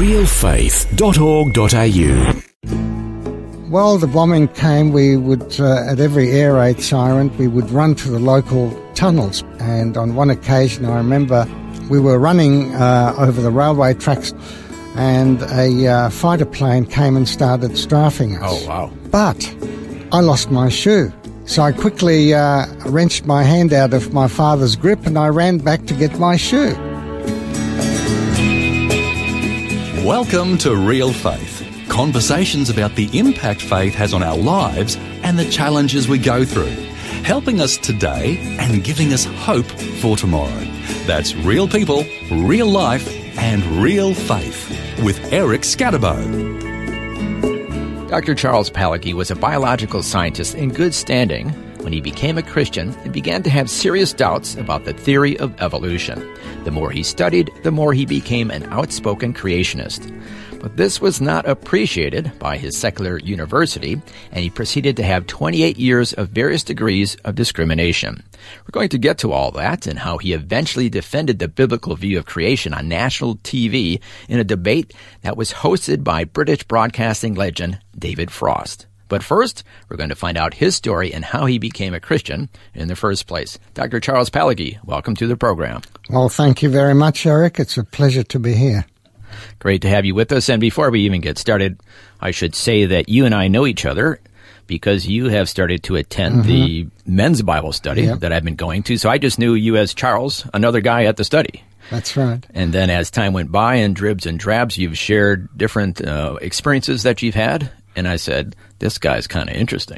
realfaith.org.au. Well, the bombing came, we would, at every air raid siren, we would run to the local tunnels. And on one occasion, I remember we were running over the railway tracks and a fighter plane came and started strafing us. Oh, wow. But I lost my shoe. So I quickly wrenched my hand out of my father's grip and I ran back to get my shoe. Welcome to Real Faith. Conversations about the impact faith has on our lives and the challenges we go through. Helping us today and giving us hope for tomorrow. That's real people, real life and real faith with Eric Scatterbo. Dr. Charles Palagi was a biological scientist in good standing when he became a Christian and began to have serious doubts about the theory of evolution. The more he studied, the more he became an outspoken creationist. But this was not appreciated by his secular university, and he proceeded to have 28 years of various degrees of discrimination. We're going to get to all that and how he eventually defended the biblical view of creation on national TV in a debate that was hosted by British broadcasting legend David Frost. But first, we're going to find out his story and how he became a Christian in the first place. Dr. Charles Palagi, welcome to the program. Well, thank you very much, Eric. It's a pleasure to be here. Great to have you with us. And before we even get started, I should say that you and I know each other because you have started to attend the men's Bible study that I've been going to. So I just knew you as Charles, another guy at the study. That's right. And then as time went by in dribs and drabs, you've shared different experiences that you've had. And I said, this guy's kind of interesting.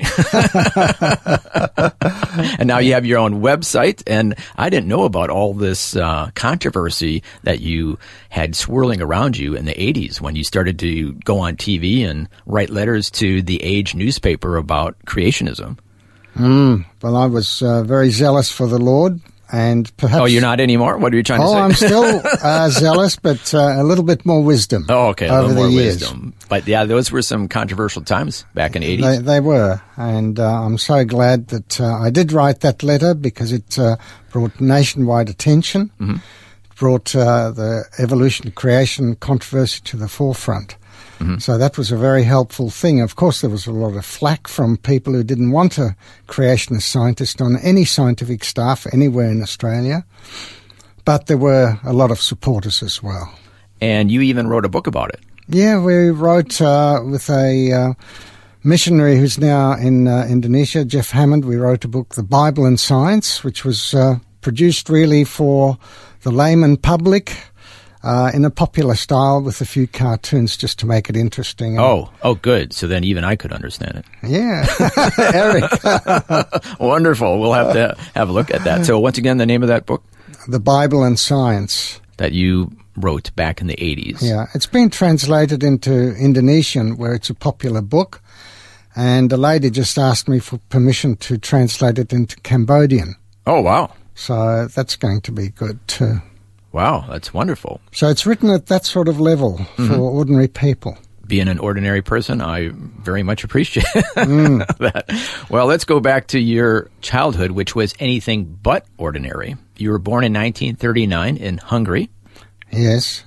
And now you have your own website, and I didn't know about all this controversy that you had swirling around you in the 80s when you started to go on TV and write letters to the Age newspaper about creationism. Well, I was very zealous for the Lord. And perhaps... Oh, you're not anymore? What are you trying to say? Oh, I'm still zealous, but a little bit more wisdom. Oh, okay, a little more years. Wisdom. But yeah, those were some controversial times back in the 80s. They were, and I'm so glad that I did write that letter because it brought nationwide attention. It brought the evolution creation controversy to the forefront. So that was a very helpful thing. Of course, there was a lot of flack from people who didn't want a creationist scientist on any scientific staff anywhere in Australia. But there were a lot of supporters as well. And you even wrote a book about it. Yeah, we wrote with a missionary who's now in Indonesia, Jeff Hammond. We wrote a book, The Bible and Science, which was produced really for the layman public. In a popular style with a few cartoons just to make it interesting. Oh, good. So then even I could understand it. Yeah. Eric. Wonderful. We'll have to have a look at that. So once again, the name of that book? The Bible and Science. That you wrote back in the 80s. Yeah. It's been translated into Indonesian where it's a popular book. And a lady just asked me for permission to translate it into Cambodian. Oh, wow. So that's going to be good too. Wow, that's wonderful. So it's written at that sort of level for ordinary people. Being an ordinary person, I very much appreciate that. Well, let's go back to your childhood, which was anything but ordinary. You were born in 1939 in Hungary. Yes.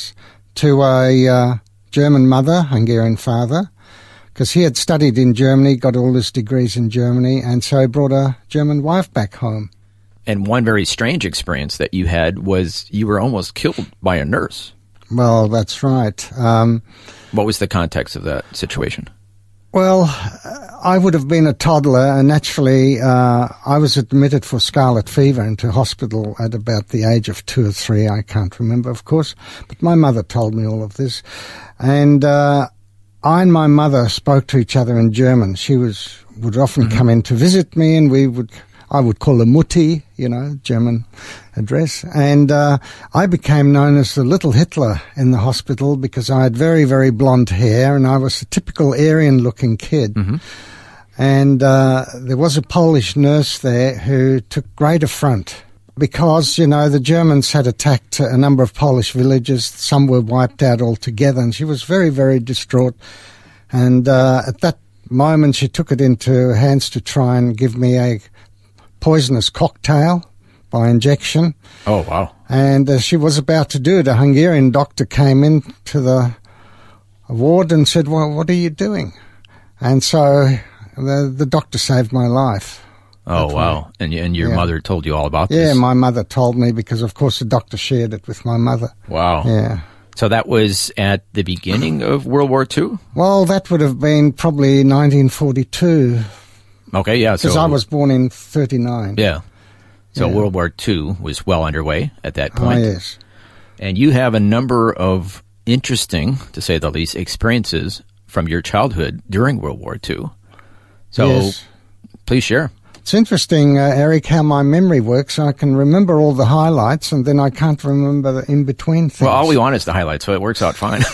To a German mother, Hungarian father, because he had studied in Germany, got all his degrees in Germany, and so he brought a German wife back home. And one very strange experience that you had was you were almost killed by a nurse. Well, that's right. What was the context of that situation? Well, I would have been a toddler, and naturally I was admitted for scarlet fever into hospital at about the age of 2 or 3. I can't remember, of course, but my mother told me all of this. And I and my mother spoke to each other in German. She would often come in to visit me, and I would call her Mutti, German address. And I became known as the little Hitler in the hospital because I had very, very blonde hair and I was a typical Aryan-looking kid. And there was a Polish nurse there who took great affront because, the Germans had attacked a number of Polish villages. Some were wiped out altogether, and she was very, very distraught. And at that moment, she took it into her hands to try and give me a poisonous cocktail by injection. Oh, wow. And she was about to do it. A Hungarian doctor came into the ward and said, well, what are you doing? And so the doctor saved my life. Oh, wow. And your mother told you all about this? Yeah, my mother told me because, of course, the doctor shared it with my mother. Wow. Yeah. So that was at the beginning of World War II? Well, that would have been probably 1942. Okay, yeah. Because I was born in 1939. Yeah. So World War II was well underway at that point. Oh, yes. And you have a number of interesting, to say the least, experiences from your childhood during World War II. So yes. Please share. It's interesting, Eric, how my memory works. I can remember all the highlights, and then I can't remember the in-between things. Well, all we want is the highlights, so it works out fine.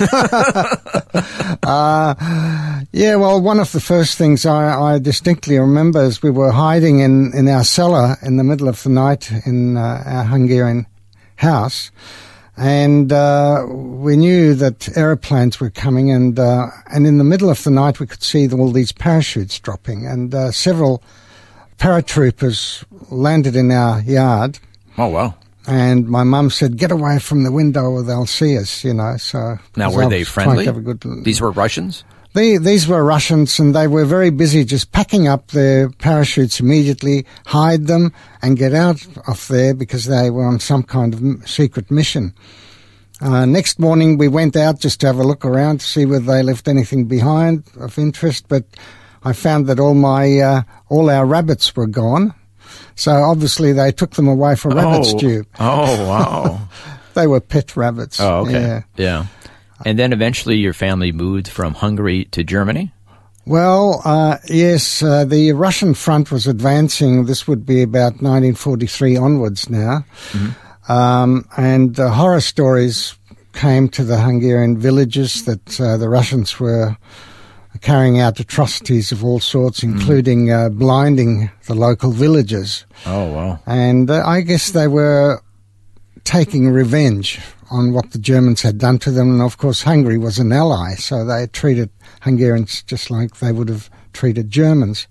Yeah, well, one of the first things I distinctly remember is we were hiding in our cellar in the middle of the night in our Hungarian house, and we knew that aeroplanes were coming, and in the middle of the night we could see all these parachutes dropping, and several paratroopers landed in our yard. Oh, wow. And my mum said, get away from the window or they'll see us, you know. So now, were they friendly? These were Russians? These were Russians, and they were very busy just packing up their parachutes immediately, hide them, and get out of there because they were on some kind of secret mission. Next morning, we went out just to have a look around to see whether they left anything behind of interest, but I found that all our rabbits were gone. So obviously they took them away for rabbit stew. Oh, wow. They were pet rabbits. Oh, okay. Yeah. And then eventually your family moved from Hungary to Germany? Well, yes, the Russian front was advancing. This would be about 1943 onwards now. Mm-hmm. And horror stories came to the Hungarian villages that the Russians were carrying out atrocities of all sorts, including blinding the local villagers. Oh, wow. And I guess they were taking revenge on what the Germans had done to them. And, of course, Hungary was an ally, so they treated Hungarians just like they would have treated Germans.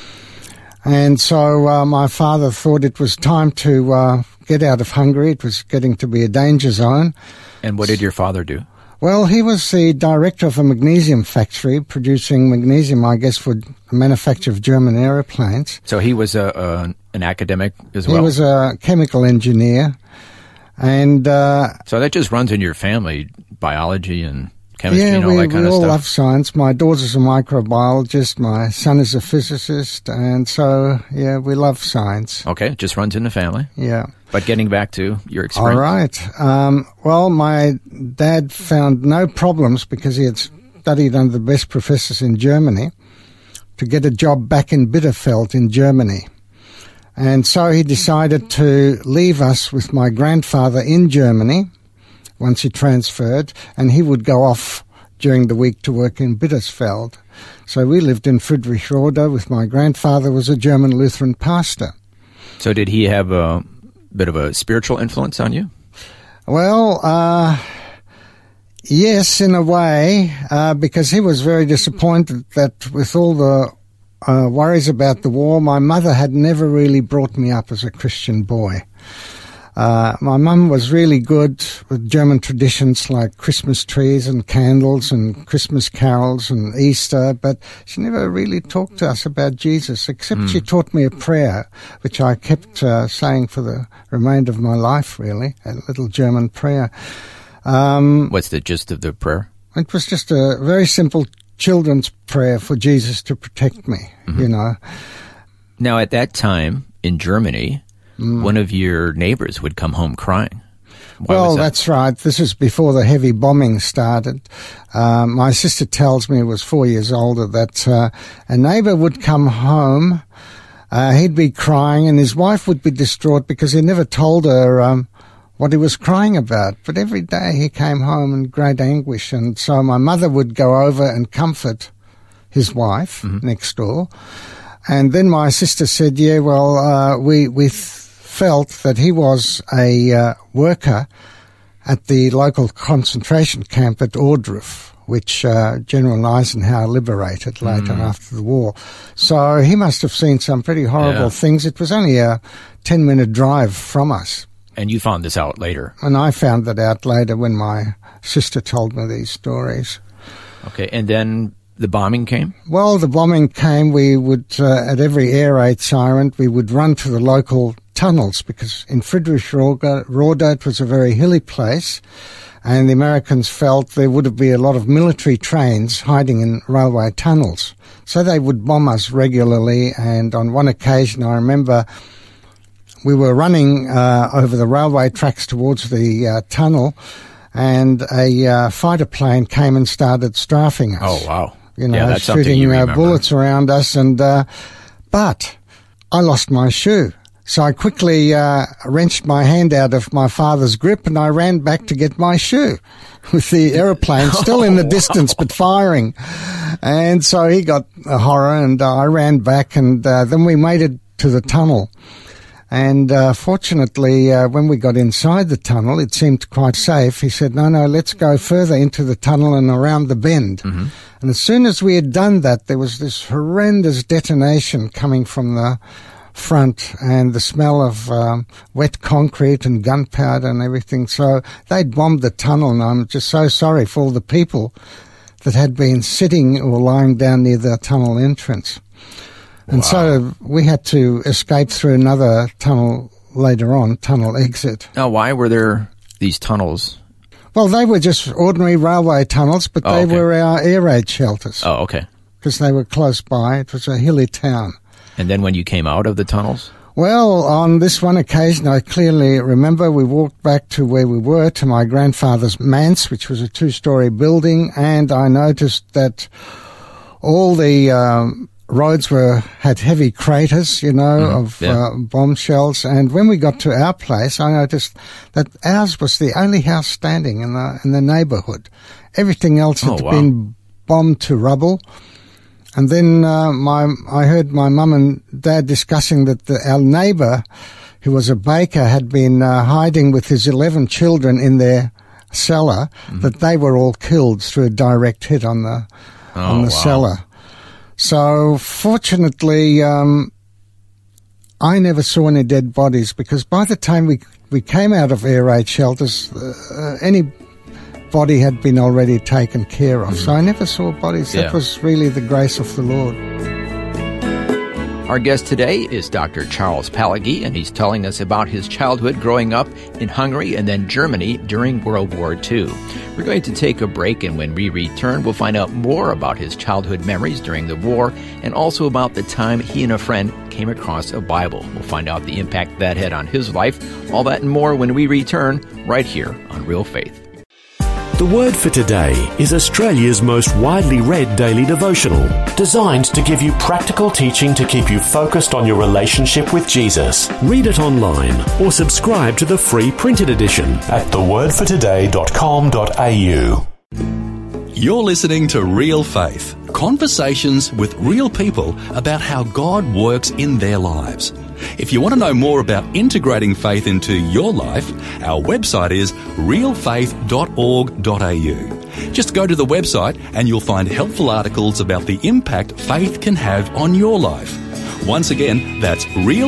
And so my father thought it was time to get out of Hungary. It was getting to be a danger zone. And what did your father do? Well, he was the director of a magnesium factory producing magnesium, I guess, for the manufacture of German aeroplanes. So he was an academic as well? He was a chemical engineer. And so that just runs in your family, biology and chemistry and all that kind of stuff? Yeah, we all love science. My daughter's a microbiologist. My son is a physicist. And so, yeah, we love science. Okay, it just runs in the family. Yeah. But getting back to your experience. All right. Well, my dad found no problems because he had studied under the best professors in Germany to get a job back in Bitterfeld in Germany. And so he decided to leave us with my grandfather in Germany once he transferred, and he would go off during the week to work in Bitterfeld. So we lived in Friedrichsrode with my grandfather, who was a German Lutheran pastor. So did he have a bit of a spiritual influence on you? Well, yes, in a way, because he was very disappointed that with all the worries about the war, my mother had never really brought me up as a Christian boy. My mum was really good with German traditions like Christmas trees and candles and Christmas carols and Easter, but she never really talked to us about Jesus, except she taught me a prayer, which I kept saying for the remainder of my life, really, a little German prayer. What's the gist of the prayer? It was just a very simple children's prayer for Jesus to protect me, you know. Now, at that time in Germany, one of your neighbors would come home crying. Well, that's right. This is before the heavy bombing started. My sister tells me, who was 4 years older, that a neighbor would come home, he'd be crying, and his wife would be distraught because he never told her what he was crying about. But every day he came home in great anguish, and so my mother would go over and comfort his wife next door. And then my sister said, yeah, well, we felt that he was a worker at the local concentration camp at Ohrdruf, which General Eisenhower liberated later after the war. So he must have seen some pretty horrible things. It was only a 10-minute drive from us. And you found this out later. And I found that out later when my sister told me these stories. Okay, and then the bombing came? Well, the bombing came. We would, at every air raid siren, we would run to the local tunnels, because in Friedrichsruhe it was a very hilly place, and the Americans felt there would be a lot of military trains hiding in railway tunnels. So they would bomb us regularly, and on one occasion I remember we were running over the railway tracks towards the tunnel, and a fighter plane came and started strafing us. Oh, wow. You know, shooting bullets around us, and but I lost my shoe. So I quickly wrenched my hand out of my father's grip, and I ran back to get my shoe with the aeroplane still in the distance but firing. And so he got a horror, and I ran back, and then we made it to the tunnel. And fortunately, when we got inside the tunnel, it seemed quite safe. He said, no, let's go further into the tunnel and around the bend. Mm-hmm. And as soon as we had done that, there was this horrendous detonation coming from the front, and the smell of wet concrete and gunpowder and everything. So they'd bombed the tunnel, and I'm just so sorry for all the people that had been sitting or lying down near the tunnel entrance. And so we had to escape through another tunnel later on, tunnel exit. Now, why were there these tunnels? Well, they were just ordinary railway tunnels, but they were our air raid shelters. Oh, okay. Because they were close by. It was a hilly town. And then when you came out of the tunnels? Well, on this one occasion, I clearly remember we walked back to where we were, to my grandfather's manse, which was a 2-story building, and I noticed that all the roads had heavy craters, of bomb shells. And when we got to our place, I noticed that ours was the only house standing in the neighborhood. Everything else had been bombed to rubble. And then I heard my mum and dad discussing that our neighbor, who was a baker, had been hiding with his 11 children in their cellar, that they were all killed through a direct hit on the cellar. So fortunately, I never saw any dead bodies, because by the time we came out of air raid shelters, any body had been already taken care of. So I never saw bodies. That was really the grace of the Lord. Our guest today is Dr. Charles Palagi, and he's telling us about his childhood growing up in Hungary and then Germany during World War II. We're going to take a break, and when we return, we'll find out more about his childhood memories during the war, and also about the time he and a friend came across a Bible. We'll find out the impact that had on his life. All that and more when we return, right here on Real Faith. The Word for Today is Australia's most widely read daily devotional, designed to give you practical teaching to keep you focused on your relationship with Jesus. Read it online or subscribe to the free printed edition at thewordfortoday.com.au. You're listening to Real Faith, conversations with real people about how God works in their lives. If you want to know more about integrating faith into your life, our website is realfaith.org.au. Just go to the website and you'll find helpful articles about the impact faith can have on your life. Once again, that's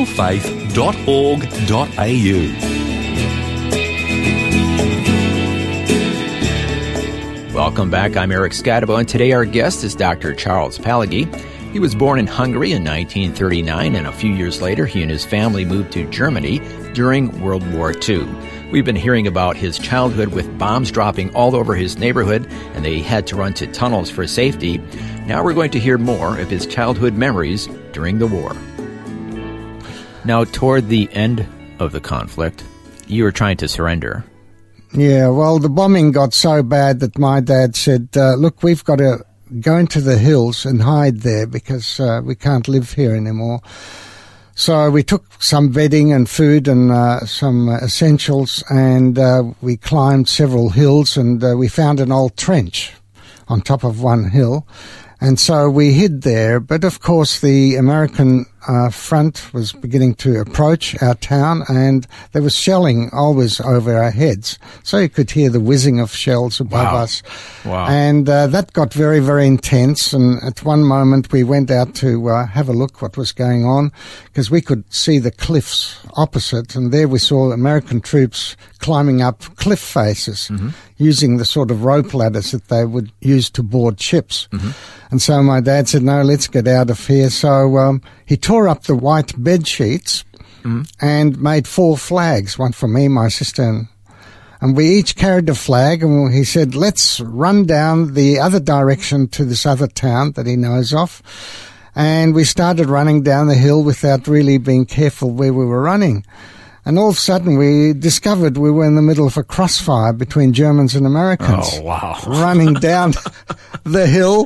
realfaith.org.au. Welcome back. I'm Eric Scadabo, and today our guest is Dr. Charles Palagi. He was born in Hungary in 1939, and a few years later, he and his family moved to Germany during World War II. We've been hearing about his childhood with bombs dropping all over his neighborhood, and they had to run to tunnels for safety. Now we're going to hear more of his childhood memories during the war. Now, toward the end of the conflict, you were trying to surrender. Yeah, well, the bombing got so bad that my dad said, look, we've got to go into the hills and hide there because we can't live here anymore. So we took some bedding and food and some essentials, and we climbed several hills, and we found an old trench on top of one hill. And so we hid there. But of course the American front was beginning to approach our town, and there was shelling always over our heads. So you could hear the whizzing of shells above us. Wow. And that got very, very intense. And at one moment we went out to have a look what was going on, because we could see the cliffs opposite, and there we saw American troops climbing up cliff faces using the sort of rope ladders that they would use to board ships. And so my dad said, no, let's get out of here. So he tore up the white bed sheets and made 4 flags, one for me, my sister, and we each carried a flag, and he said, let's run down the other direction to this other town that he knows of. And we started running down the hill without really being careful where we were running. And all of a sudden we discovered we were in the middle of a crossfire between Germans and Americans. Oh, wow. Running down the hill,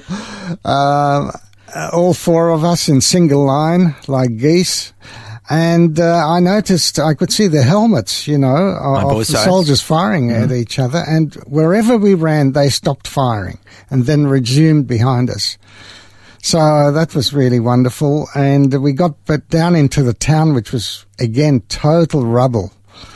all 4 of us in single line like geese. And I noticed, I could see the helmets, of the soldiers firing at each other. And wherever we ran, they stopped firing and then resumed behind us. So that was really wonderful. And we got down into the town, which was, again, total rubble.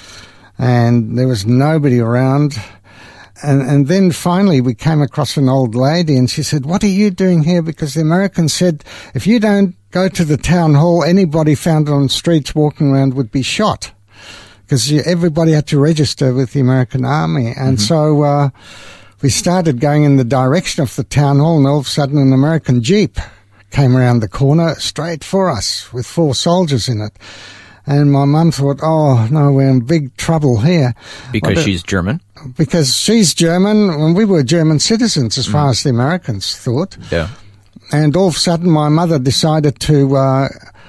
And there was nobody around. And then finally we came across an old lady, and she said, what are you doing here? Because the Americans said, if you don't go to the town hall, anybody found on the streets walking around would be shot. Because everybody had to register with the American Army. And so we started going in the direction of the town hall, and all of a sudden an American Jeep came around the corner straight for us with 4 soldiers in it. And my mum thought, oh, no, we're in big trouble here. Because she's German? Because she's German, and we were German citizens as far as the Americans thought. Yeah. And all of a sudden my mother decided to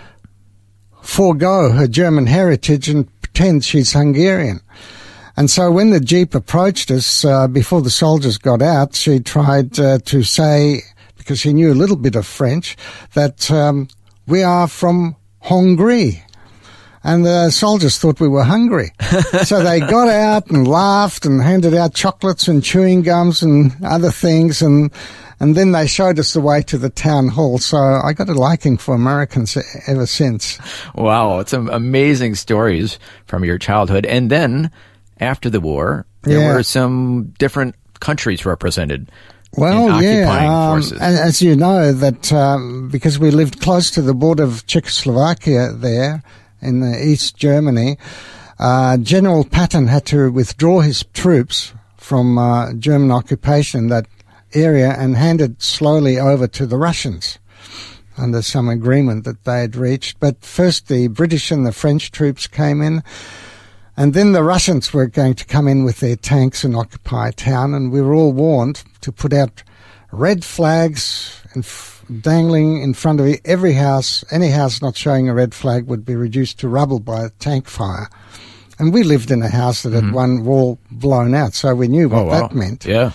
forego her German heritage and pretend she's Hungarian. And so when the Jeep approached us, before the soldiers got out, she tried to say, because she knew a little bit of French, that we are from Hongrie. And the soldiers thought we were hungry. So they got out and laughed and handed out chocolates and chewing gums and other things. And then they showed us the way to the town hall. So I got a liking for Americans ever since. Wow. It's some amazing stories from your childhood. And then after the war, there were some different countries represented. Well, occupying forces. As you know, that because we lived close to the border of Czechoslovakia there in East Germany, General Patton had to withdraw his troops from German occupation in that area and hand it slowly over to the Russians under some agreement that they had reached. But first the British and the French troops came in, and then the Russians were going to come in with their tanks and occupy a town, and we were all warned to put out red flags dangling in front of every house. Any house not showing a red flag would be reduced to rubble by a tank fire. And we lived in a house that had one wall blown out, so we knew what that meant. Yeah.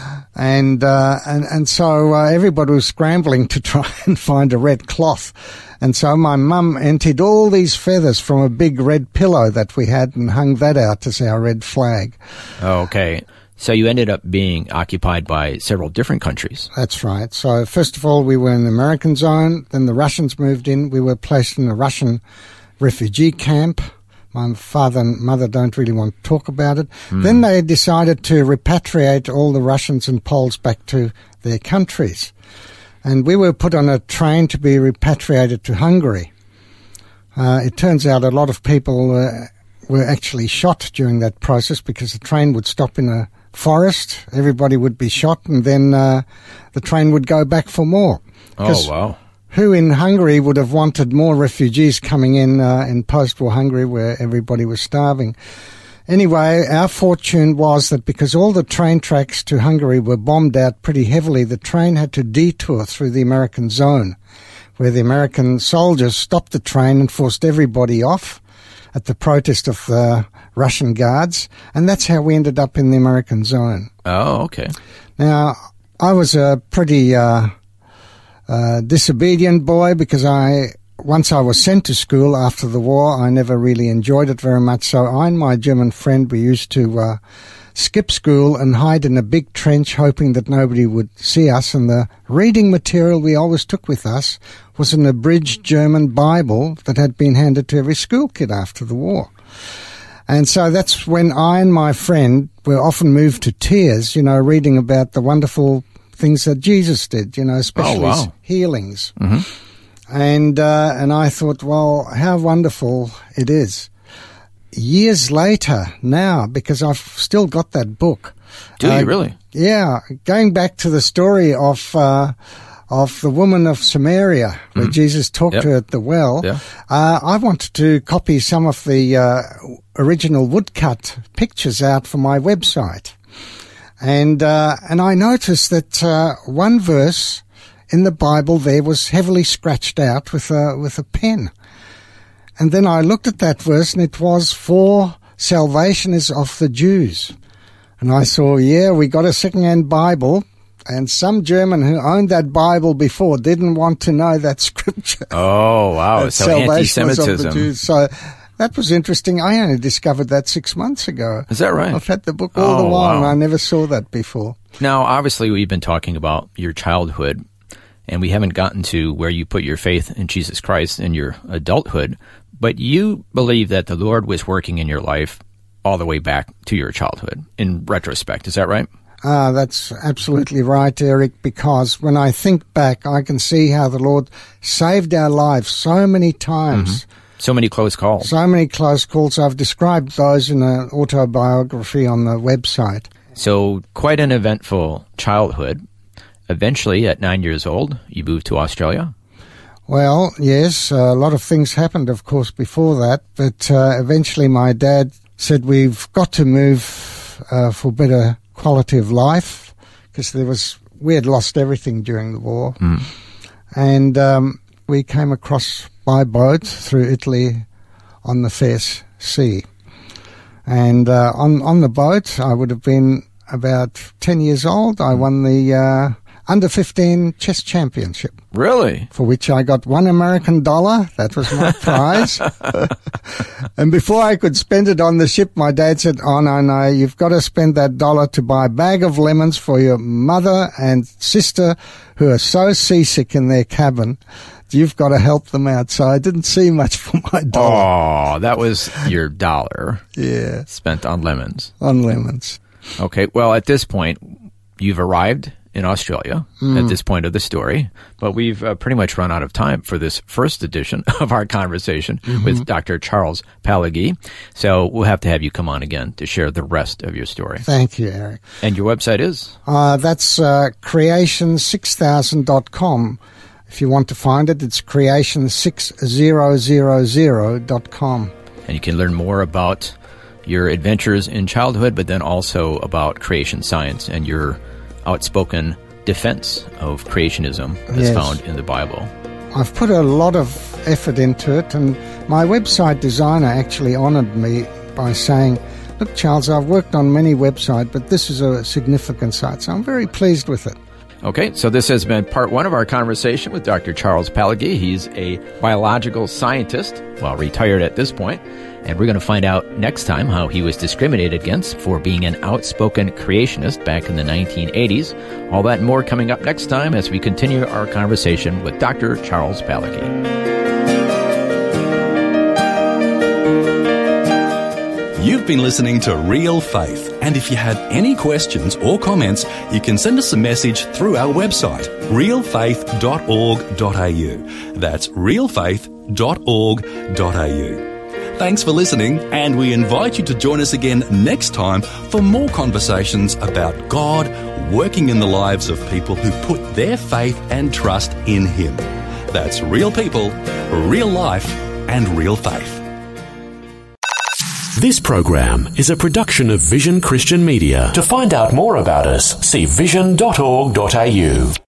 And so everybody was scrambling to try and find a red cloth. And so my mum emptied all these feathers from a big red pillow that we had and hung that out as our red flag. Okay. So you ended up being occupied by several different countries. That's right. So first of all, we were in the American zone. Then the Russians moved in. We were placed in a Russian refugee camp. My father and mother don't really want to talk about it. Then they decided to repatriate all the Russians and Poles back to their countries. And we were put on a train to be repatriated to Hungary. It turns out a lot of people were actually shot during that process because the train would stop in a forest, everybody would be shot, and then the train would go back for more. Oh, wow. Who in Hungary would have wanted more refugees coming in post-war Hungary where everybody was starving? Anyway, our fortune was that because all the train tracks to Hungary were bombed out pretty heavily, the train had to detour through the American zone, where the American soldiers stopped the train and forced everybody off at the protest of the Russian guards, and that's how we ended up in the American zone. Oh, okay. Now, I was a pretty disobedient boy because once I was sent to school after the war, I never really enjoyed it very much. So I and my German friend, we used to skip school and hide in a big trench hoping that nobody would see us. And the reading material we always took with us was an abridged German Bible that had been handed to every school kid after the war. And so that's when I and my friend were often moved to tears, reading about the wonderful things that Jesus did, especially his healings. Mm-hmm. And I thought, well, how wonderful it is. Years later now, because I've still got that book. Do you really? Yeah. Going back to the story of the woman of Samaria, where Jesus talked to her at the well, I wanted to copy some of the original woodcut pictures out for my website. And I noticed that one verse in the Bible there was heavily scratched out with a pen. And then I looked at that verse, and it was, "For salvation is of the Jews." And I saw, we got a second-hand Bible, and some German who owned that Bible before didn't want to know that scripture. Oh, wow. So anti-Semitism. Of the Jews. So that was interesting. I only discovered that 6 months ago. Is that right? I've had the book all the while, and I never saw that before. Now, obviously, we've been talking about your childhood, and we haven't gotten to where you put your faith in Jesus Christ in your adulthood. But you believe that the Lord was working in your life all the way back to your childhood, in retrospect. Is that right? That's absolutely right, Eric, because when I think back, I can see how the Lord saved our lives so many times. Mm-hmm. So many close calls. So many close calls. I've described those in an autobiography on the website. So quite an eventful childhood. Eventually, at 9 years old, you moved to Australia. Well, yes, a lot of things happened, of course, before that, but eventually my dad said we've got to move for better quality of life, because we had lost everything during the war. And we came across by boat through Italy on the Fairs Sea. And on the boat, I would have been about 10 years old. I won the under-15 chess championship. Really? For which I got $1 American. That was my prize. And before I could spend it on the ship, my dad said, "Oh, no, you've got to spend that $1 to buy a bag of lemons for your mother and sister who are so seasick in their cabin. You've got to help them out." So I didn't see much for my $1. Oh, that was your $1. Yeah. Spent on lemons. On lemons. Okay, well, at this point, you've arrived in Australia at this point of the story, but we've pretty much run out of time for this first edition of our conversation with Dr. Charles Palagyi. So we'll have to have you come on again to share the rest of your story. Thank you, Eric. And your website is? That's creation6000.com. If you want to find it, it's creation6000.com. And you can learn more about your adventures in childhood, but then also about creation science and your outspoken defense of creationism as found in the Bible. I've put a lot of effort into it, and my website designer actually honored me by saying, "Look, Charles, I've worked on many websites, but this is a significant site," so I'm very pleased with it. Okay, so this has been part one of our conversation with Dr. Charles Palagyi. He's a biological scientist, well, retired at this point, and we're going to find out next time how he was discriminated against for being an outspoken creationist back in the 1980s. All that and more coming up next time as we continue our conversation with Dr. Charles Palagyi. You've been listening to Real Faith, and if you have any questions or comments, you can send us a message through our website, realfaith.org.au. That's realfaith.org.au. Thanks for listening, and we invite you to join us again next time for more conversations about God working in the lives of people who put their faith and trust in Him. That's real people, real life, and real faith. This program is a production of Vision Christian Media. To find out more about us, see vision.org.au.